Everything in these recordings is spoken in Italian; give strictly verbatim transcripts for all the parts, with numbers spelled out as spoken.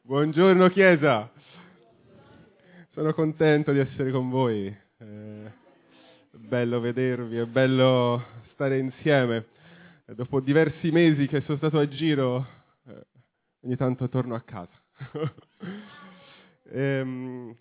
Buongiorno Chiesa, sono contento di essere con voi, eh, è bello vedervi, è bello stare insieme. E dopo diversi mesi che sono stato a giro, eh, ogni tanto torno a casa. ehm,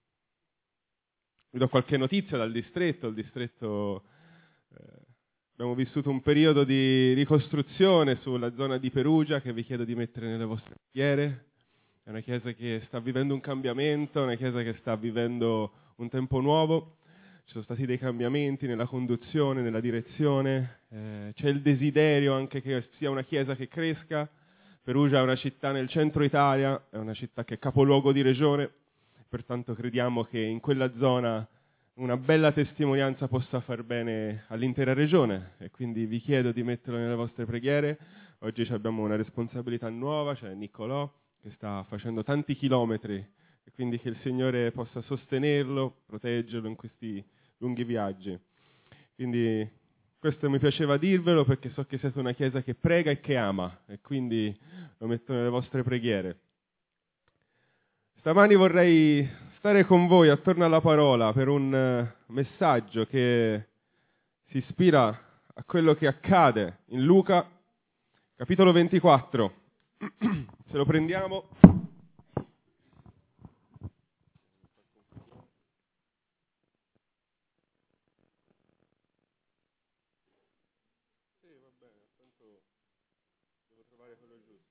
vi do qualche notizia dal distretto, il distretto... Eh, Abbiamo vissuto un periodo di ricostruzione sulla zona di Perugia che vi chiedo di mettere nelle vostre preghiere. È una chiesa che sta vivendo un cambiamento, una chiesa che sta vivendo un tempo nuovo. Ci sono stati dei cambiamenti nella conduzione, nella direzione. Eh, c'è il desiderio anche che sia una chiesa che cresca. Perugia è una città nel centro Italia, è una città che è capoluogo di regione. Pertanto crediamo che in quella zona una bella testimonianza possa far bene all'intera regione, e quindi vi chiedo di metterlo nelle vostre preghiere. Oggi abbiamo una responsabilità nuova, c'è Niccolò che sta facendo tanti chilometri, e quindi che il Signore possa sostenerlo, proteggerlo in questi lunghi viaggi. Quindi questo mi piaceva dirvelo perché so che siete una chiesa che prega e che ama, e quindi lo metto nelle vostre preghiere. Stamani vorrei stare con voi attorno alla parola per un messaggio che si ispira a quello che accade in Luca, capitolo ventiquattro. Se lo prendiamo. Sì, va bene, tanto devo trovare quello giusto.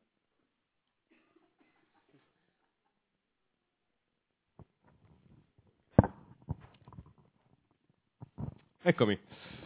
Eccomi.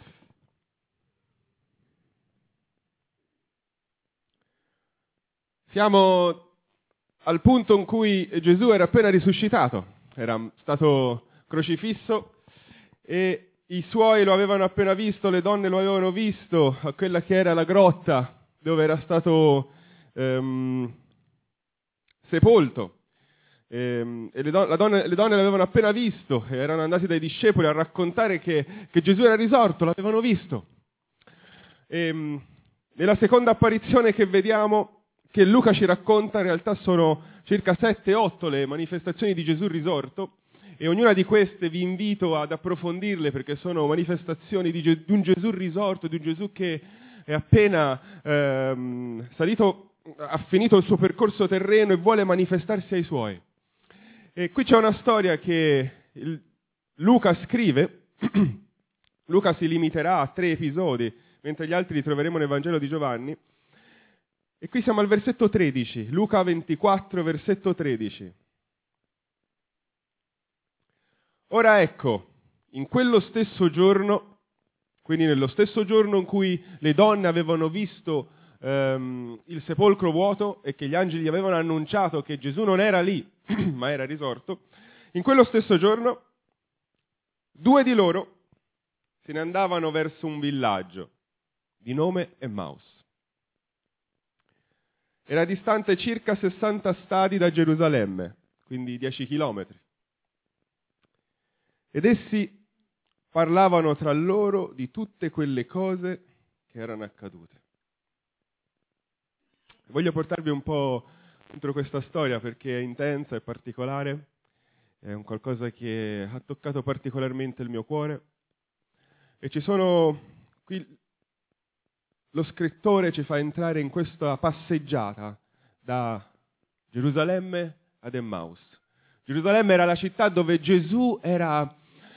Siamo al punto in cui Gesù era appena risuscitato, era stato crocifisso e i suoi lo avevano appena visto, le donne lo avevano visto a quella che era la grotta dove era stato ehm, sepolto. E, e le, don- la donne, le donne l'avevano appena visto, e erano andati dai discepoli a raccontare che, che Gesù era risorto, l'avevano visto. E, nella seconda apparizione che vediamo, che Luca ci racconta, in realtà sono circa sette otto le manifestazioni di Gesù risorto, e ognuna di queste vi invito ad approfondirle perché sono manifestazioni di, Ge- di un Gesù risorto, di un Gesù che è appena ehm, salito, ha finito il suo percorso terreno e vuole manifestarsi ai suoi. E qui c'è una storia che il, Luca scrive. Luca si limiterà a tre episodi, mentre gli altri li troveremo nel Vangelo di Giovanni. E qui siamo al versetto tredici, Luca ventiquattro, versetto tredici. Ora ecco, in quello stesso giorno, quindi nello stesso giorno in cui le donne avevano visto ehm, il sepolcro vuoto e che gli angeli avevano annunciato che Gesù non era lì, ma era risorto, in quello stesso giorno due di loro se ne andavano verso un villaggio di nome Emmaus. Era distante circa sessanta stadi da Gerusalemme, quindi dieci chilometri. Ed essi parlavano tra loro di tutte quelle cose che erano accadute. Voglio portarvi un po' dentro questa storia perché è intensa, è particolare, è un qualcosa che ha toccato particolarmente il mio cuore. E ci sono qui, lo scrittore ci fa entrare in questa passeggiata da Gerusalemme ad Emmaus. Gerusalemme era la città dove Gesù era,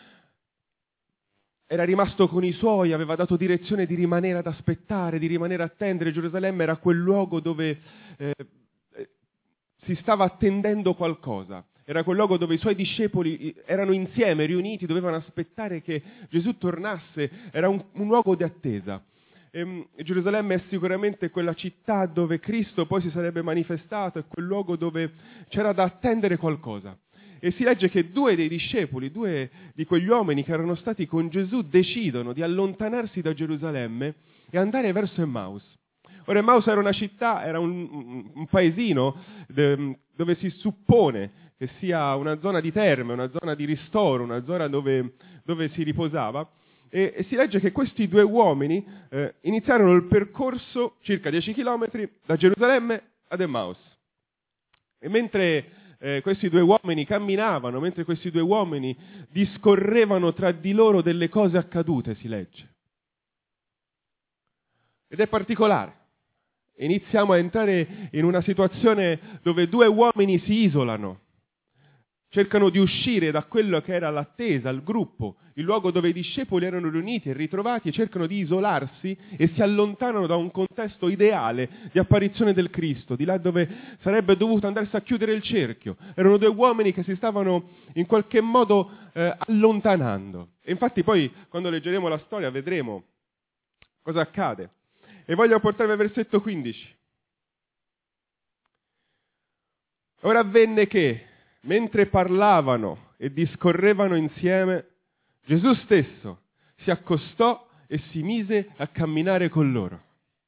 era rimasto con i suoi, aveva dato direzione di rimanere ad aspettare, di rimanere a attendere. Gerusalemme era quel luogo dove eh, si stava attendendo qualcosa. Era quel luogo dove i suoi discepoli erano insieme, riuniti, dovevano aspettare che Gesù tornasse. Era un, un luogo di attesa. E Gerusalemme è sicuramente quella città dove Cristo poi si sarebbe manifestato, è quel luogo dove c'era da attendere qualcosa. E si legge che due dei discepoli, due di quegli uomini che erano stati con Gesù, decidono di allontanarsi da Gerusalemme e andare verso Emmaus. Ora Emmaus era una città, era un, un paesino dove si suppone che sia una zona di terme, una zona di ristoro, una zona dove, dove si riposava. E, e si legge che questi due uomini eh, iniziarono il percorso, circa dieci chilometri, da Gerusalemme ad Emmaus. E mentre eh, questi due uomini camminavano, mentre questi due uomini discorrevano tra di loro delle cose accadute, si legge. Ed è particolare. Iniziamo a entrare in una situazione dove due uomini si isolano, cercano di uscire da quello che era l'attesa, il gruppo, il luogo dove i discepoli erano riuniti e ritrovati, e cercano di isolarsi e si allontanano da un contesto ideale di apparizione del Cristo, di là dove sarebbe dovuto andarsi a chiudere il cerchio. Erano due uomini che si stavano in qualche modo eh, allontanando. E infatti poi, quando leggeremo la storia, vedremo cosa accade. E voglio portarvi al versetto quindici. Ora avvenne che, mentre parlavano e discorrevano insieme, Gesù stesso si accostò e si mise a camminare con loro.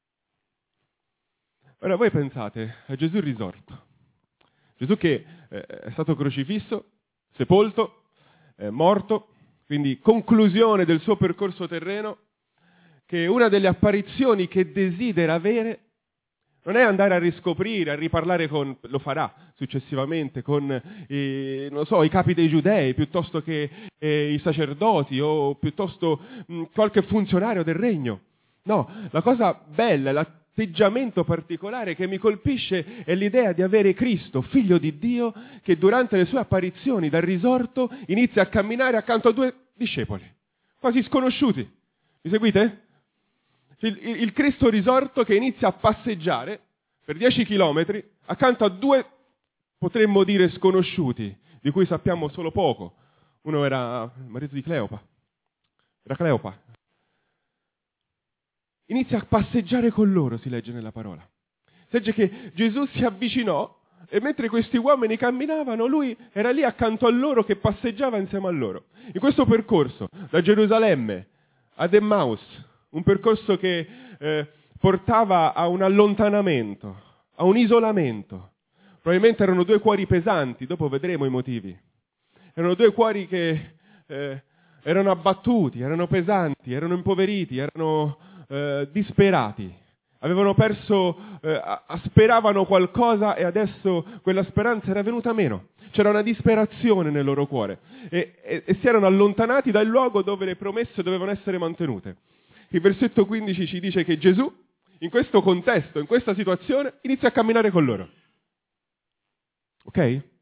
Ora voi pensate a Gesù risorto. Gesù che eh, è stato crocifisso, sepolto, eh, morto, quindi conclusione del suo percorso terreno, che una delle apparizioni che desidera avere non è andare a riscoprire, a riparlare con, lo farà successivamente, con eh, non so, i capi dei giudei, piuttosto che eh, i sacerdoti o piuttosto mh, qualche funzionario del regno. No, la cosa bella, l'atteggiamento particolare che mi colpisce è l'idea di avere Cristo, figlio di Dio, che durante le sue apparizioni dal risorto inizia a camminare accanto a due discepoli, quasi sconosciuti. Mi seguite? Il, il, il Cristo risorto che inizia a passeggiare per dieci chilometri accanto a due, potremmo dire, sconosciuti, di cui sappiamo solo poco. Uno era il marito di Cleopa, era Cleopa. Inizia a passeggiare con loro, si legge nella parola. Si legge che Gesù si avvicinò e mentre questi uomini camminavano, lui era lì accanto a loro che passeggiava insieme a loro. In questo percorso, da Gerusalemme ad Emmaus, un percorso che eh, portava a un allontanamento, a un isolamento. Probabilmente erano due cuori pesanti, dopo vedremo i motivi. Erano due cuori che eh, erano abbattuti, erano pesanti, erano impoveriti, erano eh, disperati. Avevano perso, eh, speravano qualcosa e adesso quella speranza era venuta meno. C'era una disperazione nel loro cuore e, e, e si erano allontanati dal luogo dove le promesse dovevano essere mantenute. Il versetto quindici ci dice che Gesù, in questo contesto, in questa situazione, inizia a camminare con loro. Ok?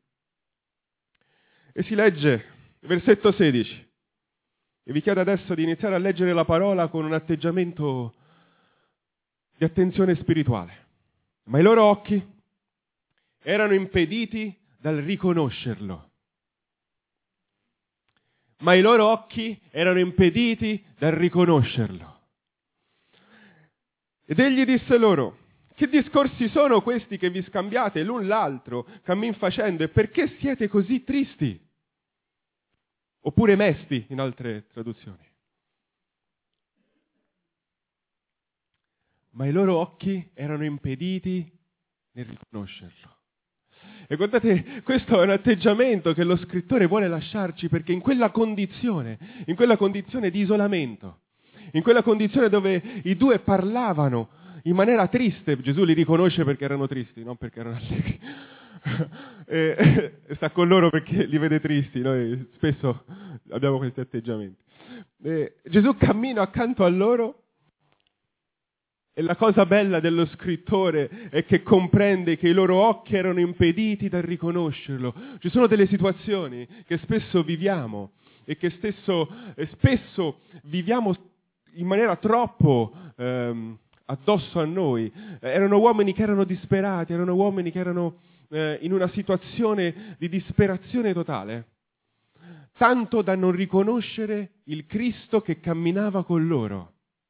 E si legge, versetto sedici. E vi chiedo adesso di iniziare a leggere la parola con un atteggiamento di attenzione spirituale. Ma i loro occhi erano impediti dal riconoscerlo. Ma i loro occhi erano impediti dal riconoscerlo. Ed egli disse loro: che discorsi sono questi che vi scambiate l'un l'altro, cammin facendo, e perché siete così tristi? Oppure mesti, in altre traduzioni. Ma i loro occhi erano impediti nel riconoscerlo. E guardate, questo è un atteggiamento che lo scrittore vuole lasciarci, perché in quella condizione, in quella condizione di isolamento, in quella condizione dove i due parlavano in maniera triste, Gesù li riconosce perché erano tristi, non perché erano allegri, e, e sta con loro perché li vede tristi, noi spesso abbiamo questi atteggiamenti. E Gesù cammina accanto a loro. E la cosa bella dello scrittore è che comprende che i loro occhi erano impediti dal riconoscerlo. Ci sono delle situazioni che spesso viviamo e che stesso, e spesso viviamo in maniera troppo ehm, addosso a noi. Eh, erano uomini che erano disperati, erano uomini che erano eh, in una situazione di disperazione totale, tanto da non riconoscere il Cristo che camminava con loro.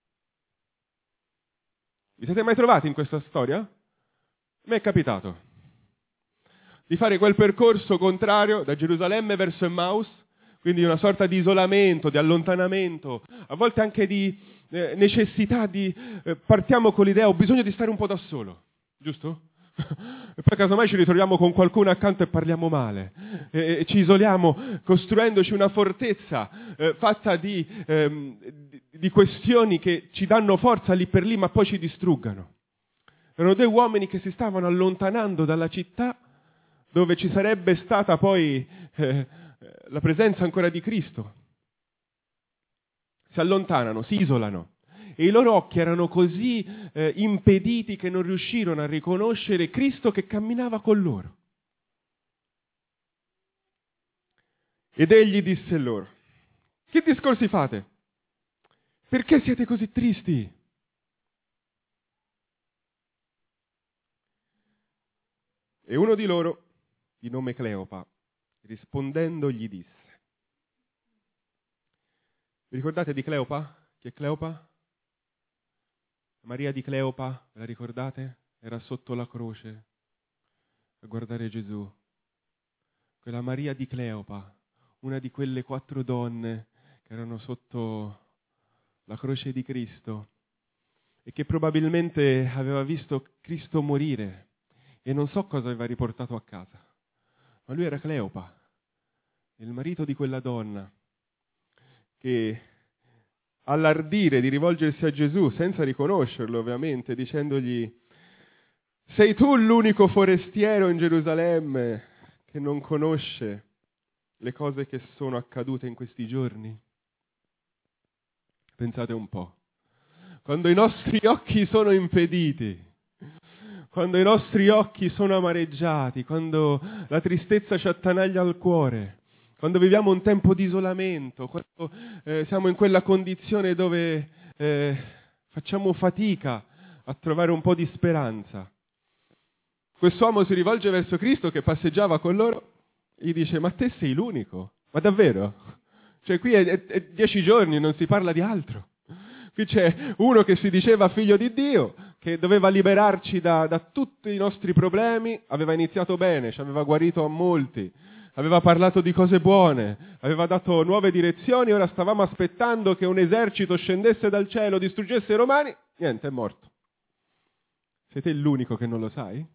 Vi siete mai trovati in questa storia? A me è capitato di fare quel percorso contrario da Gerusalemme verso Emmaus, quindi una sorta di isolamento, di allontanamento, a volte anche di eh, necessità di... Eh, partiamo con l'idea, ho bisogno di stare un po' da solo, giusto? E poi casomai ci ritroviamo con qualcuno accanto e parliamo male, e, e ci isoliamo costruendoci una fortezza eh, fatta di, ehm, di, di questioni che ci danno forza lì per lì ma poi ci distruggano. Erano due uomini che si stavano allontanando dalla città dove ci sarebbe stata poi eh, la presenza ancora di Cristo. Si allontanano, si isolano. E i loro occhi erano così eh, impediti che non riuscirono a riconoscere Cristo che camminava con loro. Ed egli disse loro: che discorsi fate? Perché siete così tristi? E uno di loro, di nome Cleopa, rispondendo gli disse: vi ricordate di Cleopa? Chi è Cleopa? Maria di Cleopa, la ricordate? Era sotto la croce a guardare Gesù. Quella Maria di Cleopa, una di quelle quattro donne che erano sotto la croce di Cristo e che probabilmente aveva visto Cristo morire e non so cosa aveva riportato a casa. Ma lui era Cleopa, il marito di quella donna che all'ardire di rivolgersi a Gesù, senza riconoscerlo ovviamente, dicendogli: sei tu l'unico forestiero in Gerusalemme che non conosce le cose che sono accadute in questi giorni? Pensate un po', quando i nostri occhi sono impediti, quando i nostri occhi sono amareggiati, quando la tristezza ci attanaglia al cuore, quando viviamo un tempo di isolamento, quando eh, siamo in quella condizione dove eh, facciamo fatica a trovare un po' di speranza. Quest'uomo si rivolge verso Cristo che passeggiava con loro e gli dice: ma te sei l'unico? Ma davvero? Cioè qui è, è, è dieci giorni, non si parla di altro. Qui c'è uno che si diceva figlio di Dio, che doveva liberarci da, da tutti i nostri problemi, aveva iniziato bene, ci aveva guarito a molti, aveva parlato di cose buone, aveva dato nuove direzioni, ora stavamo aspettando che un esercito scendesse dal cielo, distruggesse i Romani, niente, è morto. Sei te l'unico che non lo sai?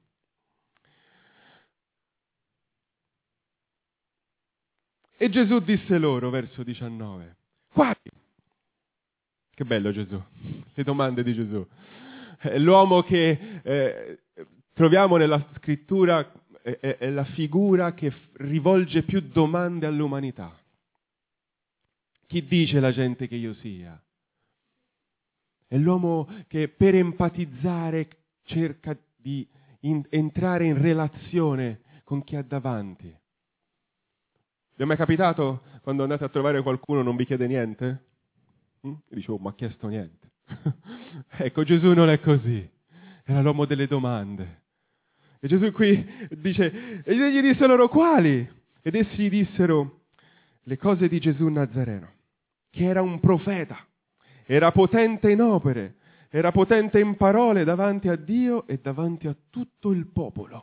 E Gesù disse loro, verso diciannove, quali? Che bello Gesù, le domande di Gesù. È l'uomo che eh, troviamo nella scrittura, è, è, è la figura che rivolge più domande all'umanità. Chi dice la gente che io sia? È l'uomo che per empatizzare cerca di in, entrare in relazione con chi ha davanti. Vi è mai capitato quando andate a trovare qualcuno non vi chiede niente? Mm? E dicevo, ma ha chiesto niente. Ecco, Gesù non è così. Era l'uomo delle domande. E Gesù qui dice, e gli disse loro quali? Ed essi gli dissero le cose di Gesù Nazareno, che era un profeta, era potente in opere, era potente in parole davanti a Dio e davanti a tutto il popolo.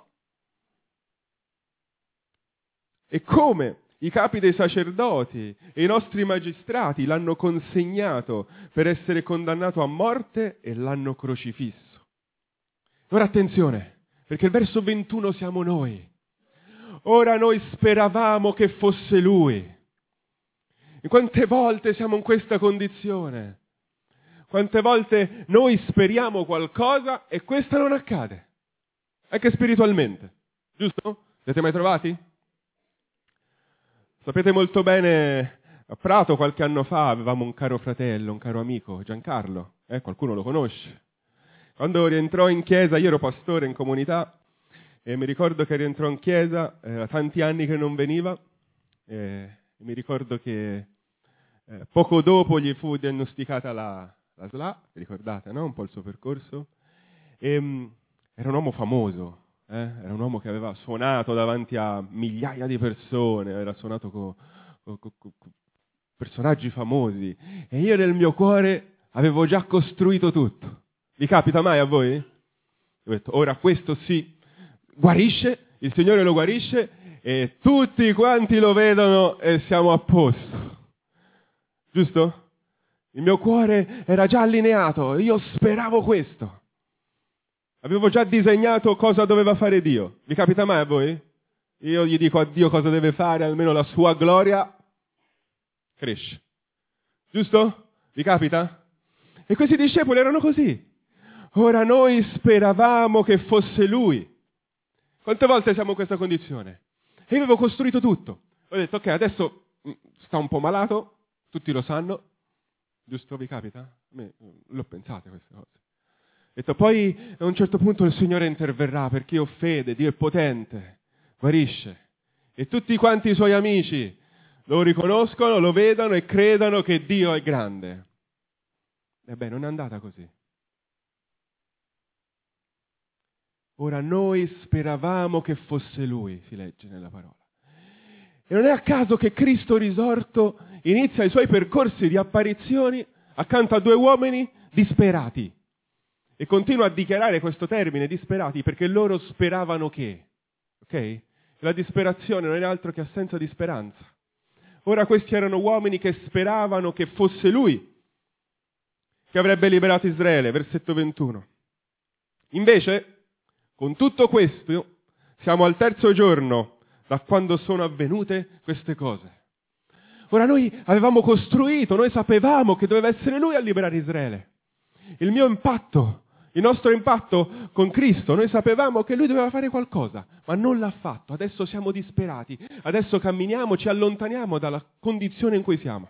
E come i capi dei sacerdoti e i nostri magistrati l'hanno consegnato per essere condannato a morte e l'hanno crocifisso. Ora attenzione, perché il verso ventuno siamo noi. Ora noi speravamo che fosse Lui. E quante volte siamo in questa condizione? Quante volte noi speriamo qualcosa e questo non accade? Anche spiritualmente, giusto? Siete mai trovati? Sapete molto bene, a Prato qualche anno fa avevamo un caro fratello, un caro amico, Giancarlo, eh, qualcuno lo conosce. Quando rientrò in chiesa, io ero pastore in comunità, e mi ricordo che rientrò in chiesa, era tanti anni che non veniva, e mi ricordo che eh, poco dopo gli fu diagnosticata la, la S L A, vi ricordate, no? Un po' il suo percorso, e mh, era un uomo famoso. Eh? Era un uomo che aveva suonato davanti a migliaia di persone, aveva suonato con co, co, co, personaggi famosi, e io nel mio cuore avevo già costruito tutto. Vi capita mai a voi? Ho detto, ora questo sì, guarisce, il Signore lo guarisce e tutti quanti lo vedono e siamo a posto. Giusto? Il mio cuore era già allineato, io speravo questo. Avevo già disegnato cosa doveva fare Dio. Vi capita mai a voi? Io gli dico a Dio cosa deve fare, almeno la sua gloria cresce. Giusto? Vi capita? E questi discepoli erano così. Ora noi speravamo che fosse Lui. Quante volte siamo in questa condizione? E io avevo costruito tutto. Ho detto, ok, adesso sta un po' malato, tutti lo sanno, giusto, vi capita? A me, l'ho pensate queste cose. Ho detto, poi a un certo punto il Signore interverrà perché io ho fede, Dio è potente, guarisce. E tutti quanti i suoi amici lo riconoscono, lo vedono e credano che Dio è grande. Ebbene, non è andata così. Ora noi speravamo che fosse Lui, si legge nella parola. E non è a caso che Cristo risorto inizia i suoi percorsi di apparizioni accanto a due uomini disperati. E continua a dichiarare questo termine, disperati, perché loro speravano che. Ok? La disperazione non è altro che assenza di speranza. Ora questi erano uomini che speravano che fosse Lui che avrebbe liberato Israele, versetto ventuno. Invece, con tutto questo, siamo al terzo giorno da quando sono avvenute queste cose. Ora noi avevamo costruito, noi sapevamo che doveva essere Lui a liberare Israele. Il mio impatto, il nostro impatto con Cristo, noi sapevamo che Lui doveva fare qualcosa, ma non l'ha fatto. Adesso siamo disperati, adesso camminiamo, ci allontaniamo dalla condizione in cui siamo.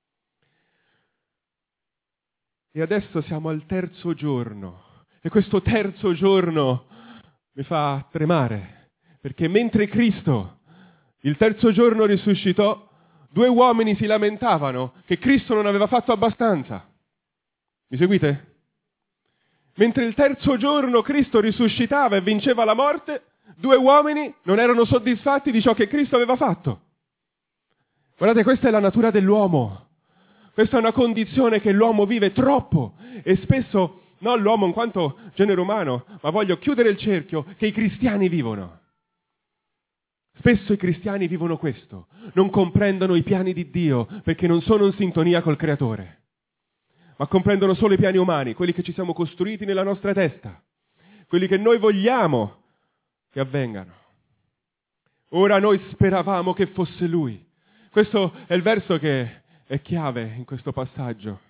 E adesso siamo al terzo giorno. E questo terzo giorno mi fa tremare, perché mentre Cristo il terzo giorno risuscitò, due uomini si lamentavano che Cristo non aveva fatto abbastanza. Mi seguite? Mentre il terzo giorno Cristo risuscitava e vinceva la morte, due uomini non erano soddisfatti di ciò che Cristo aveva fatto. Guardate, questa è la natura dell'uomo. Questa è una condizione che l'uomo vive troppo e spesso, non l'uomo in quanto genere umano, ma voglio chiudere il cerchio, che i cristiani vivono. Spesso i cristiani vivono questo, non comprendono i piani di Dio perché non sono in sintonia col Creatore, ma comprendono solo i piani umani, quelli che ci siamo costruiti nella nostra testa, quelli che noi vogliamo che avvengano. Ora noi speravamo che fosse Lui. Questo è il verso che è chiave in questo passaggio.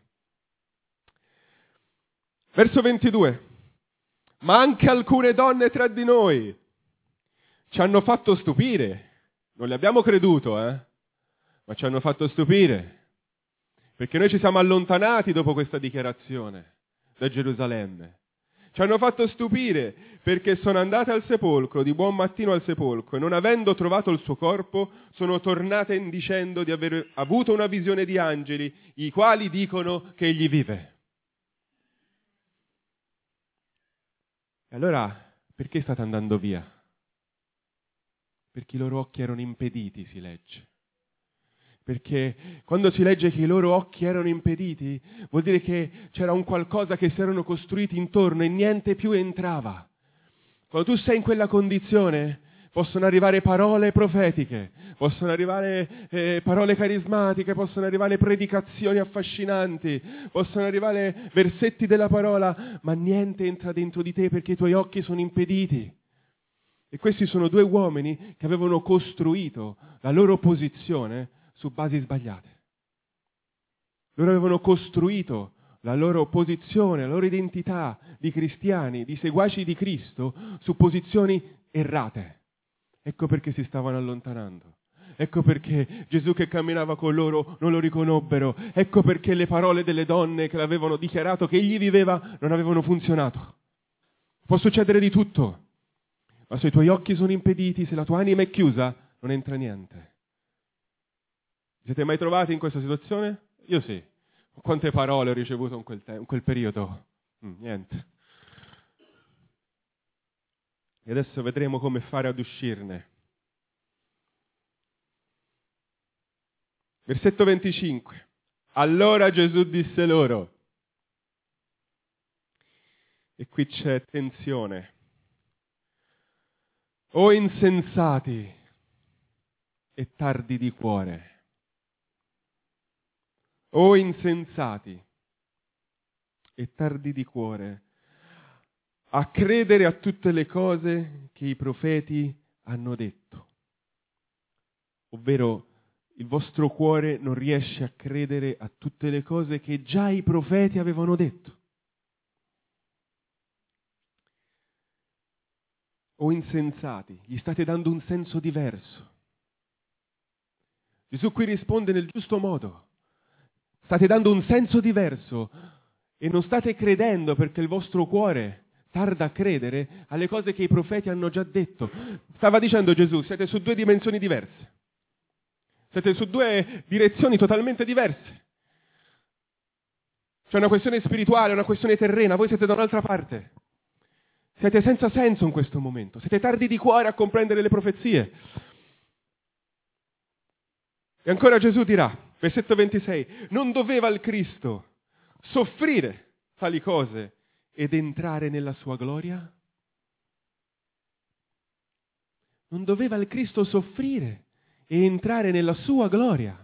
Verso ventidue. Ma anche alcune donne tra di noi ci hanno fatto stupire. Non le abbiamo creduto, eh? Ma ci hanno fatto stupire. Perché noi ci siamo allontanati dopo questa dichiarazione da Gerusalemme. Ci hanno fatto stupire perché sono andate al sepolcro, di buon mattino al sepolcro, e non avendo trovato il suo corpo, sono tornate dicendo di aver avuto una visione di angeli, i quali dicono che egli vive. E allora, perché state andando via? Perché i loro occhi erano impediti, si legge. Perché quando si legge che i loro occhi erano impediti, vuol dire che c'era un qualcosa che si erano costruiti intorno e niente più entrava. Quando tu sei in quella condizione, possono arrivare parole profetiche, possono arrivare eh, parole carismatiche, possono arrivare predicazioni affascinanti, possono arrivare versetti della parola, ma niente entra dentro di te perché i tuoi occhi sono impediti. E questi sono due uomini che avevano costruito la loro posizione su basi sbagliate. Loro avevano costruito la loro posizione, la loro identità di cristiani, di seguaci di Cristo, su posizioni errate. Ecco perché si stavano allontanando. Ecco perché Gesù che camminava con loro non lo riconobbero. Ecco perché le parole delle donne che l'avevano dichiarato che egli viveva non avevano funzionato. Può succedere di tutto, ma se i tuoi occhi sono impediti, se la tua anima è chiusa, non entra niente. Siete mai trovati in questa situazione? Io sì. Quante parole ho ricevuto in quel, te- in quel periodo? Mm, niente. E adesso vedremo come fare ad uscirne. Versetto venticinque. Allora Gesù disse loro, e qui c'è tensione, o insensati e tardi di cuore. O insensati e tardi di cuore, a credere a tutte le cose che i profeti hanno detto. Ovvero, il vostro cuore non riesce a credere a tutte le cose che già i profeti avevano detto. o insensati? Gli state dando un senso diverso. Gesù qui risponde nel giusto modo. State dando un senso diverso e non state credendo perché il vostro cuore tarda a credere alle cose che i profeti hanno già detto. Stava dicendo Gesù, siete su due dimensioni diverse. Siete su due direzioni totalmente diverse. C'è una questione spirituale, una questione terrena, voi siete da un'altra parte. Siete senza senso in questo momento, siete tardi di cuore a comprendere le profezie. E ancora Gesù dirà, versetto ventisei, non doveva il Cristo soffrire tali cose ed entrare nella sua gloria? Non doveva il Cristo soffrire e entrare nella sua gloria?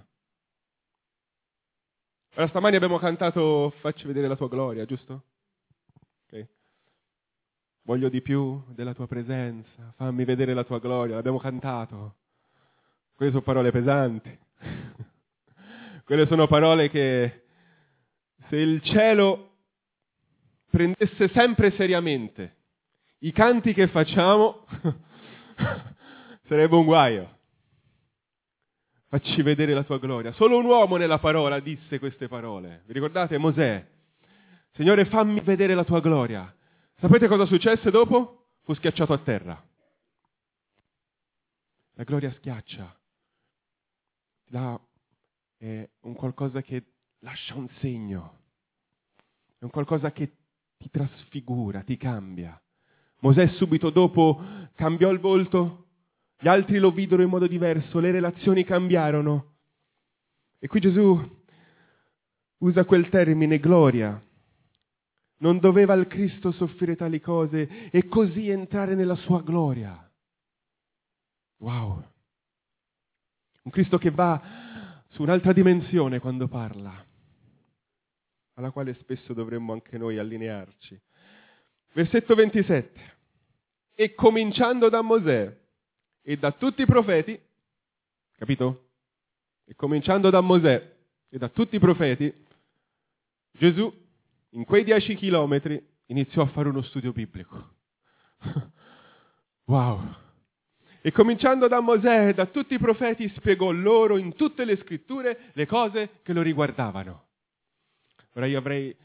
Allora, stamani abbiamo cantato Facci vedere la tua gloria, giusto? Ok. Voglio di più della tua presenza, fammi vedere la tua gloria, l'abbiamo cantato. Quelle sono parole pesanti. Quelle sono parole che se il cielo prendesse sempre seriamente i canti che facciamo, sarebbe un guaio. Facci vedere la tua gloria. Solo un uomo nella parola disse queste parole. Vi ricordate? Mosè. Signore, fammi vedere la tua gloria. Sapete cosa successe dopo? Fu schiacciato a terra. La gloria schiaccia. La, è un qualcosa che lascia un segno. È un qualcosa che ti trasfigura, ti cambia. Mosè subito dopo cambiò il volto. Gli altri lo videro in modo diverso, le relazioni cambiarono. E qui Gesù usa quel termine, gloria. Non doveva il Cristo soffrire tali cose e così entrare nella sua gloria. Wow! Un Cristo che va su un'altra dimensione quando parla, alla quale spesso dovremmo anche noi allinearci. Versetto ventisette. E cominciando da Mosè e da tutti i profeti, capito? E cominciando da Mosè e da tutti i profeti, Gesù in quei dieci chilometri iniziò a fare uno studio biblico. Wow! E cominciando da Mosè e da tutti i profeti spiegò loro in tutte le scritture le cose che lo riguardavano. Ora io avrei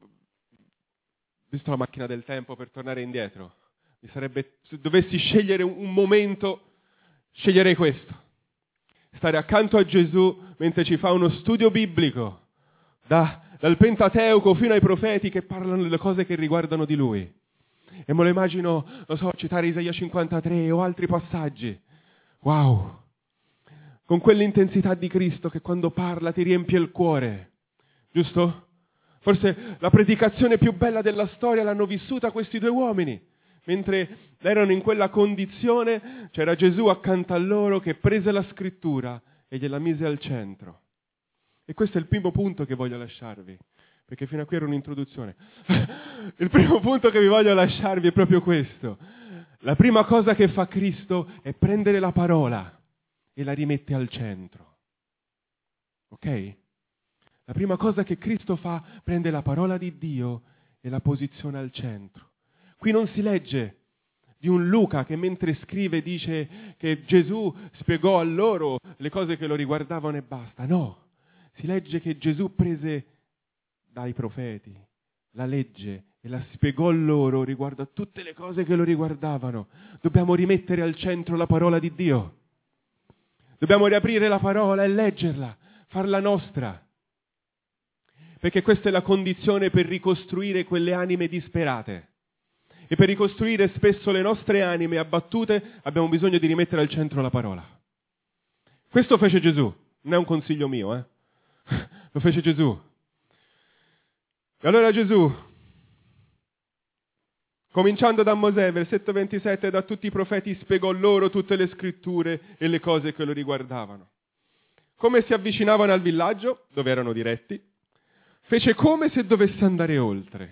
visto la macchina del tempo per tornare indietro. Mi sarebbe, se dovessi scegliere un momento, sceglierei questo. Stare accanto a Gesù mentre ci fa uno studio biblico, da, dal Pentateuco fino ai profeti che parlano delle cose che riguardano di Lui. E me lo immagino, lo so, citare Isaia cinquantatré o altri passaggi. Wow! Con quell'intensità di Cristo che quando parla ti riempie il cuore. Giusto? Forse la predicazione più bella della storia l'hanno vissuta questi due uomini. Mentre erano in quella condizione, c'era Gesù accanto a loro che prese la scrittura e gliela mise al centro. E questo è il primo punto che voglio lasciarvi, perché fino a qui era un'introduzione. Il primo punto che vi voglio lasciarvi è proprio questo. La prima cosa che fa Cristo è prendere la parola e la rimette al centro. Ok? La prima cosa che Cristo fa, prende la parola di Dio e la posiziona al centro. Qui non si legge di un Luca che mentre scrive dice che Gesù spiegò a loro le cose che lo riguardavano e basta. No, si legge che Gesù prese dai profeti la legge e la spiegò loro riguardo a tutte le cose che lo riguardavano. Dobbiamo rimettere al centro la parola di Dio. Dobbiamo riaprire la parola e leggerla, farla nostra. Perché questa è la condizione per ricostruire quelle anime disperate. E per ricostruire spesso le nostre anime abbattute abbiamo bisogno di rimettere al centro la parola. Questo fece Gesù, non è un consiglio mio, eh? Lo fece Gesù. E allora Gesù, cominciando da Mosè, versetto ventisette, da tutti i profeti spiegò loro tutte le scritture e le cose che lo riguardavano. Come si avvicinavano al villaggio, dove erano diretti, fece come se dovesse andare oltre.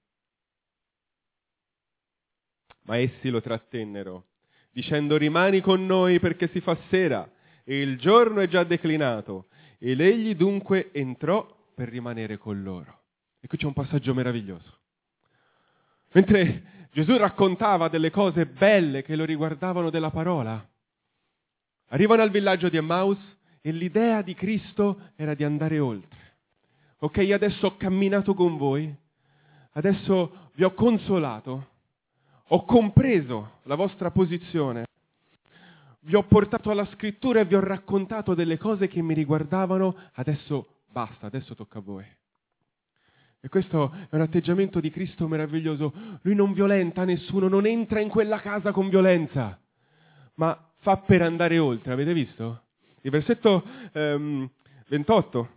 Ma essi lo trattennero, dicendo rimani con noi perché si fa sera e il giorno è già declinato. Ed egli dunque entrò per rimanere con loro. E qui c'è un passaggio meraviglioso. Mentre Gesù raccontava delle cose belle che lo riguardavano della parola, arrivano al villaggio di Emmaus e l'idea di Cristo era di andare oltre. Ok, adesso ho camminato con voi, adesso vi ho consolato, ho compreso la vostra posizione, vi ho portato alla scrittura e vi ho raccontato delle cose che mi riguardavano, adesso basta, adesso tocca a voi. E questo è un atteggiamento di Cristo meraviglioso. Lui non violenta nessuno, non entra in quella casa con violenza, ma fa per andare oltre. Avete visto? Il versetto ehm, ventotto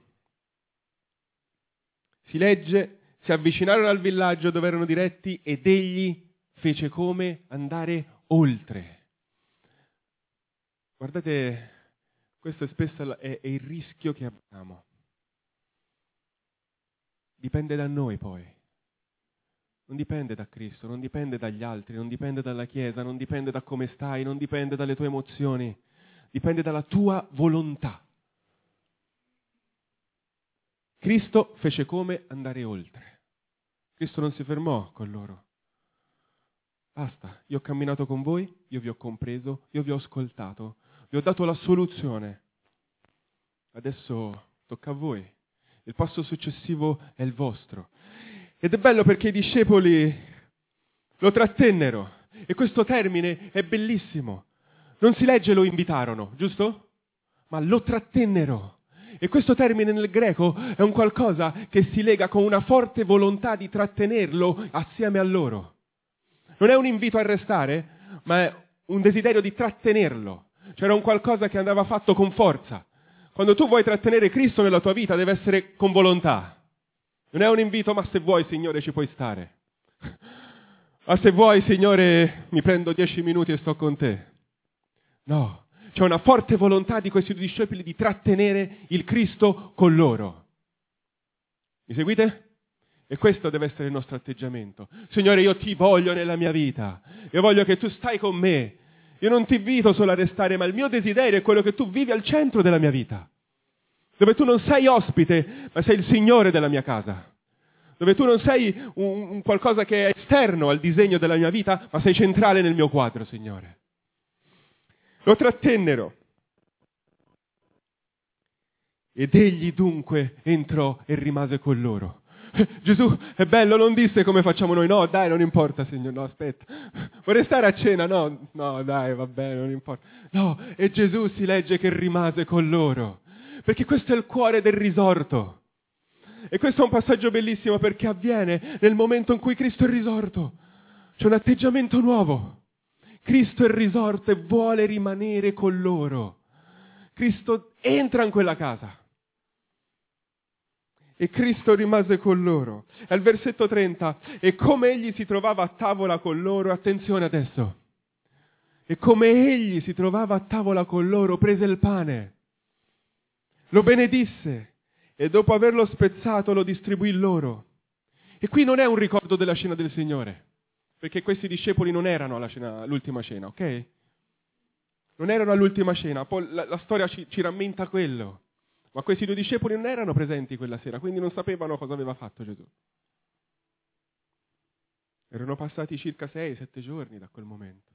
si legge: si avvicinarono al villaggio dove erano diretti ed egli fece come andare oltre. Guardate, questo è spesso è, è il rischio che abbiamo. Dipende da noi poi, non dipende da Cristo, non dipende dagli altri, non dipende dalla Chiesa, non dipende da come stai, non dipende dalle tue emozioni, dipende dalla tua volontà. Cristo fece come andare oltre. Cristo non si fermò con loro. Basta, io ho camminato con voi, io vi ho compreso, io vi ho ascoltato, vi ho dato la soluzione. Adesso tocca a voi. Il passo successivo è il vostro. Ed è bello perché i discepoli lo trattennero. E questo termine è bellissimo. Non si legge lo invitarono, giusto? Ma lo trattennero. E questo termine nel greco è un qualcosa che si lega con una forte volontà di trattenerlo assieme a loro. Non è un invito a restare, ma è un desiderio di trattenerlo. C'era un qualcosa che andava fatto con forza. Quando tu vuoi trattenere Cristo nella tua vita deve essere con volontà. Non è un invito, ma se vuoi, Signore, ci puoi stare. Ma se vuoi, Signore, mi prendo dieci minuti e sto con te. No, c'è una forte volontà di questi discepoli di trattenere il Cristo con loro. Mi seguite? E questo deve essere il nostro atteggiamento. Signore, io ti voglio nella mia vita. Io voglio che tu stai con me. Io non ti invito solo a restare, ma il mio desiderio è quello che tu vivi al centro della mia vita. Dove tu non sei ospite, ma sei il Signore della mia casa. Dove tu non sei un, un qualcosa che è esterno al disegno della mia vita, ma sei centrale nel mio quadro, Signore. Lo trattennero. Ed egli dunque entrò e rimase con loro. Gesù, è bello, non disse come facciamo noi. No, dai, non importa, Signore, no, aspetta. Vorrei stare a cena? No, no, dai, va bene, non importa. No, e Gesù si legge che rimase con loro. Perché questo è il cuore del risorto. E questo è un passaggio bellissimo perché avviene nel momento in cui Cristo è risorto. C'è un atteggiamento nuovo. Cristo è risorto e vuole rimanere con loro. Cristo entra in quella casa. E Cristo rimase con loro. Al versetto trenta, e come egli si trovava a tavola con loro, attenzione adesso, e come egli si trovava a tavola con loro, prese il pane, lo benedisse, e dopo averlo spezzato lo distribuì loro. E qui non è un ricordo della cena del Signore, perché questi discepoli non erano alla cena, all'ultima cena, ok? Non erano all'ultima cena, poi la, la storia ci, ci rammenta quello. Ma questi due discepoli non erano presenti quella sera, quindi non sapevano cosa aveva fatto Gesù. Erano passati circa sei, sette giorni da quel momento.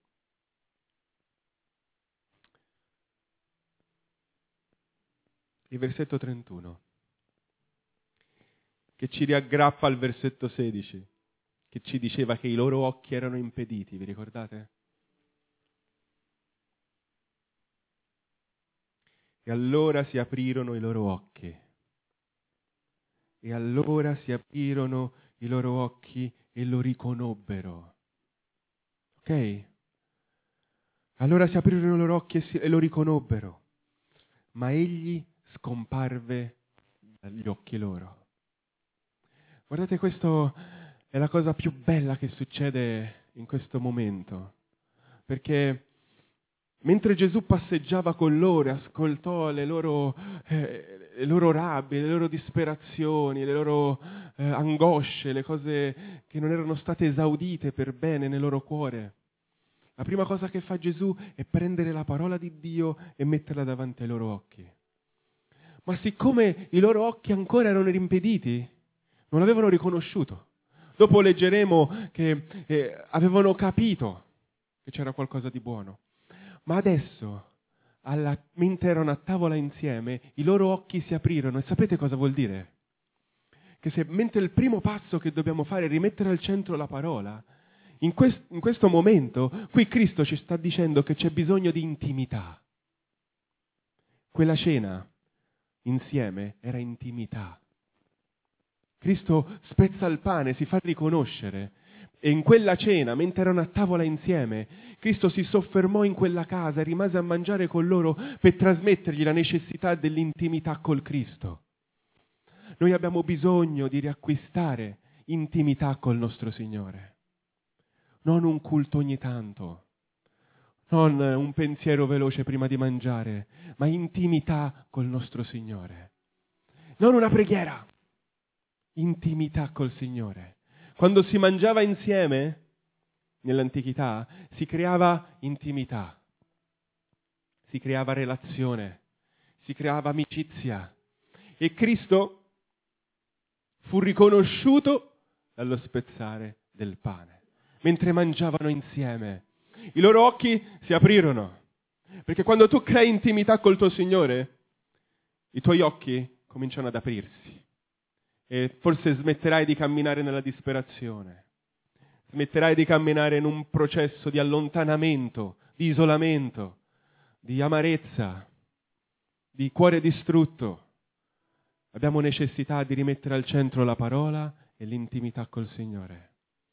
Il versetto trentuno, che ci riaggrappa al versetto sedici, che ci diceva che i loro occhi erano impediti, vi ricordate? E allora si aprirono i loro occhi. E allora si aprirono i loro occhi e lo riconobbero. Ok? Allora si aprirono i loro occhi e, si, e lo riconobbero. Ma egli scomparve dagli occhi loro. Guardate, questa è la cosa più bella che succede in questo momento. Perché mentre Gesù passeggiava con loro, ascoltò le loro, eh, le loro rabbie, le loro disperazioni, le loro eh, angosce, le cose che non erano state esaudite per bene nel loro cuore. La prima cosa che fa Gesù è prendere la parola di Dio e metterla davanti ai loro occhi. Ma siccome i loro occhi ancora erano impediti, non l'avevano riconosciuto, Dopo leggeremo che eh, avevano capito che c'era qualcosa di buono. Ma adesso, alla, mentre erano a tavola insieme, i loro occhi si aprirono. E sapete cosa vuol dire? Che se, mentre il primo passo che dobbiamo fare è rimettere al centro la parola, in, quest, in questo momento, qui Cristo ci sta dicendo che c'è bisogno di intimità. Quella cena insieme era intimità. Cristo spezza il pane, si fa riconoscere, e in quella cena, mentre erano a tavola insieme, Cristo si soffermò in quella casa e rimase a mangiare con loro per trasmettergli la necessità dell'intimità col Cristo. Noi abbiamo bisogno di riacquistare intimità col nostro Signore. Non un culto ogni tanto, non un pensiero veloce prima di mangiare, ma intimità col nostro Signore. Non una preghiera, intimità col Signore. Quando si mangiava insieme, nell'antichità, si creava intimità, si creava relazione, si creava amicizia. E Cristo fu riconosciuto dallo spezzare del pane, mentre mangiavano insieme. I loro occhi si aprirono, perché quando tu crei intimità col tuo Signore, i tuoi occhi cominciano ad aprirsi. E forse smetterai di camminare nella disperazione, smetterai di camminare in un processo di allontanamento, di isolamento, di amarezza, di cuore distrutto. Abbiamo necessità di rimettere al centro la parola e l'intimità col Signore.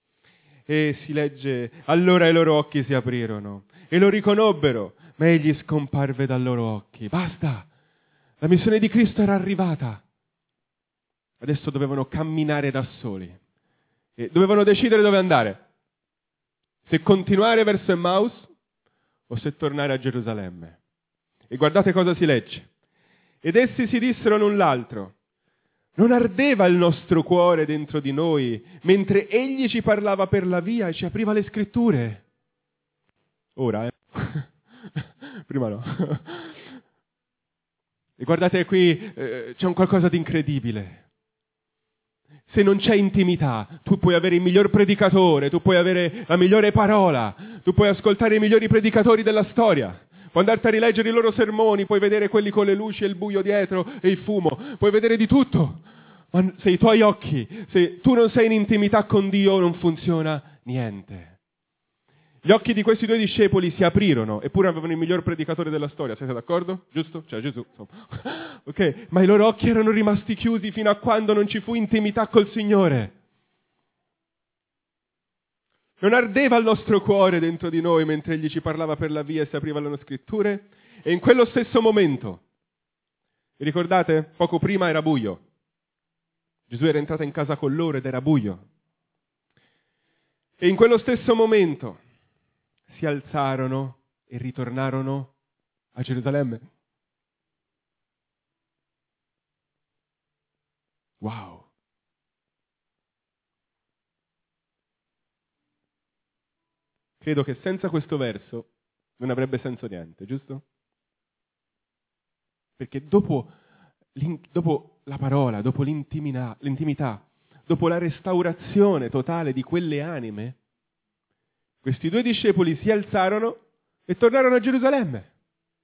E si legge, allora i loro occhi si aprirono e lo riconobbero, ma egli scomparve dai loro occhi. Basta! La missione di Cristo era arrivata. Adesso dovevano camminare da soli e dovevano decidere dove andare, se continuare verso Emmaus o se tornare a Gerusalemme. E guardate cosa si legge. Ed essi si dissero l'un l'altro: non ardeva il nostro cuore dentro di noi mentre egli ci parlava per la via e ci apriva le scritture? Ora, eh? Prima no. E guardate qui, eh, c'è un qualcosa di incredibile. Se non c'è intimità, tu puoi avere il miglior predicatore, tu puoi avere la migliore parola, tu puoi ascoltare i migliori predicatori della storia, puoi andarti a rileggere i loro sermoni, puoi vedere quelli con le luci e il buio dietro e il fumo, puoi vedere di tutto, ma se i tuoi occhi, se tu non sei in intimità con Dio, non funziona niente. Gli occhi di questi due discepoli si aprirono, eppure avevano il miglior predicatore della storia, siete d'accordo? Giusto? Cioè Gesù, insomma. Ok, ma i loro occhi erano rimasti chiusi fino a quando non ci fu intimità col Signore. Non ardeva il nostro cuore dentro di noi mentre Egli ci parlava per la via e si aprivano le scritture? E in quello stesso momento, vi ricordate? Poco prima era buio. Gesù era entrato in casa con loro ed era buio. E in quello stesso momento si alzarono e ritornarono a Gerusalemme. Wow! Credo che senza questo verso non avrebbe senso niente, giusto? Perché dopo, dopo la parola, dopo l'intimità, l'intimità, dopo la restaurazione totale di quelle anime, questi due discepoli si alzarono e tornarono a Gerusalemme.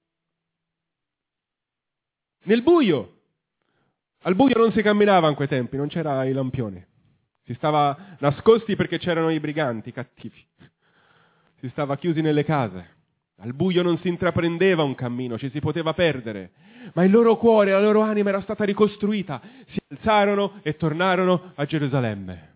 Nel buio. Al buio non si camminava in quei tempi, non c'era i lampioni. Si stava nascosti perché c'erano i briganti cattivi. Si stava chiusi nelle case. Al buio non si intraprendeva un cammino, ci si poteva perdere. Ma il loro cuore, la loro anima era stata ricostruita. Si alzarono e tornarono a Gerusalemme.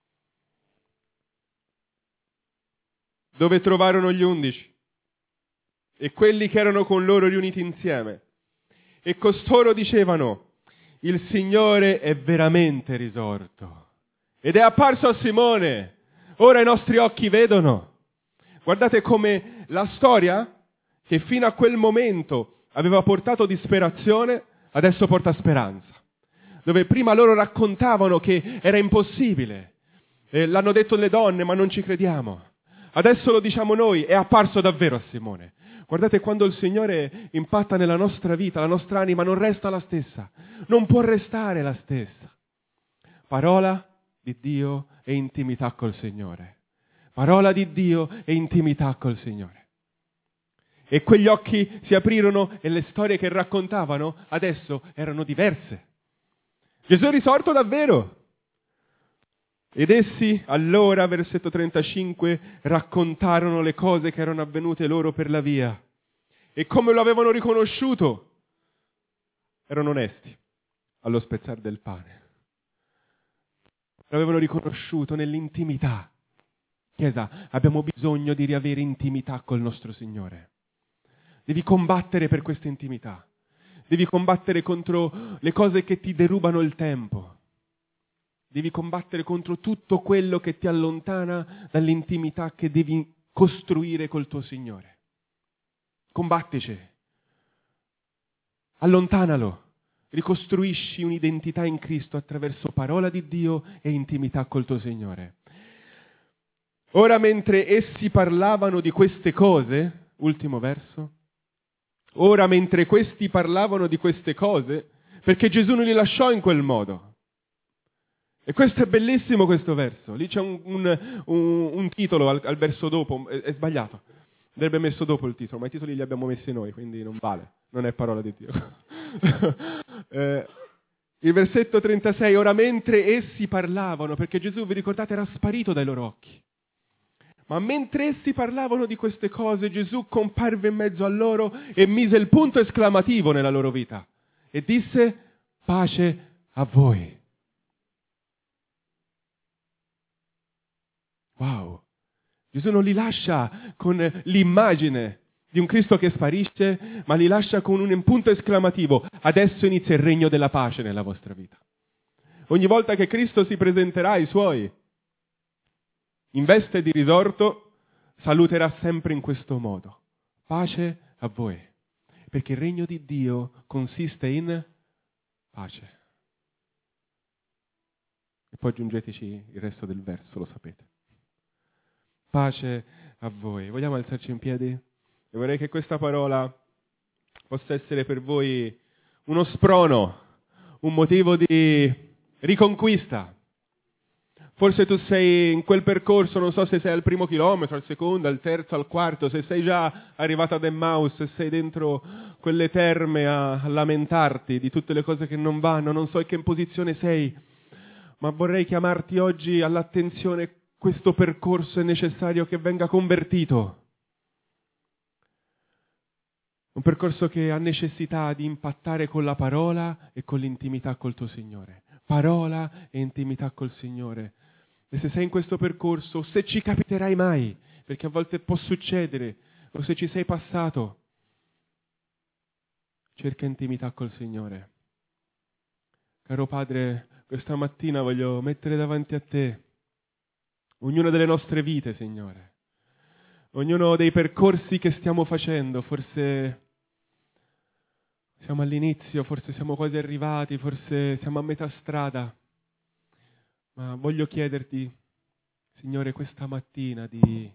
Dove trovarono gli undici e quelli che erano con loro riuniti insieme. E costoro dicevano: il Signore è veramente risorto ed è apparso a Simone. Ora i nostri occhi vedono. Guardate come la storia, che fino a quel momento aveva portato disperazione, adesso porta speranza. Dove prima loro raccontavano che era impossibile, eh, l'hanno detto le donne, ma non ci crediamo. Adesso lo diciamo noi, è apparso davvero a Simone. Guardate, quando il Signore impatta nella nostra vita, la nostra anima non resta la stessa, non può restare la stessa. Parola, di Dio e intimità col Signore. Parola di Dio e intimità col Signore. E quegli occhi si aprirono e le storie che raccontavano adesso erano diverse. Gesù è risorto davvero. Ed essi allora, versetto trentacinque, raccontarono le cose che erano avvenute loro per la via. E come lo avevano riconosciuto, erano onesti allo spezzare del pane. Lo avevano riconosciuto nell'intimità. Chiesa, abbiamo bisogno di riavere intimità col nostro Signore. Devi combattere per questa intimità. Devi combattere contro le cose che ti derubano il tempo. Devi combattere contro tutto quello che ti allontana dall'intimità che devi costruire col tuo Signore. Combattici. Allontanalo. Ricostruisci un'identità in Cristo attraverso parola di Dio e intimità col tuo Signore. Ora, mentre essi parlavano di queste cose, ultimo verso, ora mentre questi parlavano di queste cose, perché Gesù non li lasciò in quel modo. E questo è bellissimo, questo verso. Lì c'è un, un, un, un titolo al, al verso dopo, è, è sbagliato. Andrebbe messo dopo il titolo, ma i titoli li abbiamo messi noi, quindi non vale, non è parola di Dio. eh, il versetto trentasei, ora mentre essi parlavano, perché Gesù, vi ricordate, era sparito dai loro occhi. Ma mentre essi parlavano di queste cose, Gesù comparve in mezzo a loro e mise il punto esclamativo nella loro vita. E disse, pace a voi. Wow! Gesù non li lascia con l'immagine di un Cristo che sparisce, ma li lascia con un punto esclamativo. Adesso inizia il regno della pace nella vostra vita. Ogni volta che Cristo si presenterà ai Suoi, in veste di risorto, saluterà sempre in questo modo. Pace a voi. Perché il regno di Dio consiste in pace. E poi aggiungeteci il resto del verso, lo sapete. Pace a voi. Vogliamo alzarci in piedi? E vorrei che questa parola possa essere per voi uno sprono, un motivo di riconquista. Forse tu sei in quel percorso, non so se sei al primo chilometro, al secondo, al terzo, al quarto, se sei già arrivato ad Emmaus, se sei dentro quelle terme a lamentarti di tutte le cose che non vanno, non so in che posizione sei, ma vorrei chiamarti oggi all'attenzione. Questo percorso è necessario che venga convertito. Un percorso che ha necessità di impattare con la parola e con l'intimità col tuo Signore. Parola e intimità col Signore. E se sei in questo percorso, se ci capiterai mai, perché a volte può succedere, o se ci sei passato, cerca intimità col Signore. Caro Padre, questa mattina voglio mettere davanti a te ognuna delle nostre vite, Signore. Ognuno dei percorsi che stiamo facendo, forse siamo all'inizio, forse siamo quasi arrivati, forse siamo a metà strada. Ma voglio chiederti, Signore, questa mattina di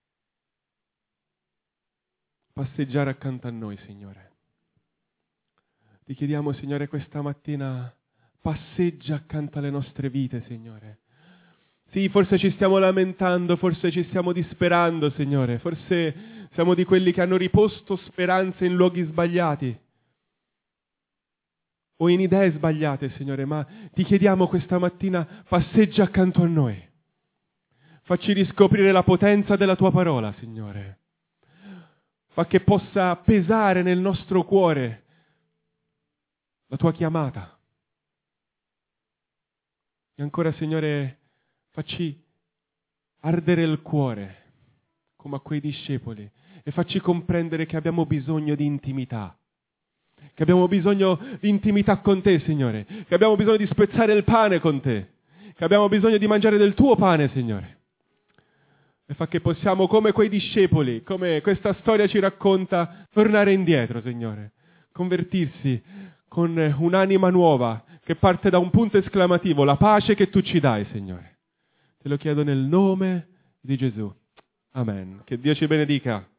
passeggiare accanto a noi, Signore. Ti chiediamo, Signore, questa mattina passeggia accanto alle nostre vite, Signore. Sì, forse ci stiamo lamentando, forse ci stiamo disperando, Signore. Forse siamo di quelli che hanno riposto speranze in luoghi sbagliati o in idee sbagliate, Signore. Ma ti chiediamo questa mattina, passeggia accanto a noi. Facci riscoprire la potenza della Tua parola, Signore. Fa che possa pesare nel nostro cuore la Tua chiamata. E ancora, Signore, facci ardere il cuore, come a quei discepoli, e facci comprendere che abbiamo bisogno di intimità, che abbiamo bisogno di intimità con Te, Signore, che abbiamo bisogno di spezzare il pane con Te, che abbiamo bisogno di mangiare del Tuo pane, Signore. E fa che possiamo, come quei discepoli, come questa storia ci racconta, tornare indietro, Signore, convertirsi con un'anima nuova che parte da un punto esclamativo, la pace che Tu ci dai, Signore. Te lo chiedo nel nome di Gesù. Amen. Che Dio ci benedica.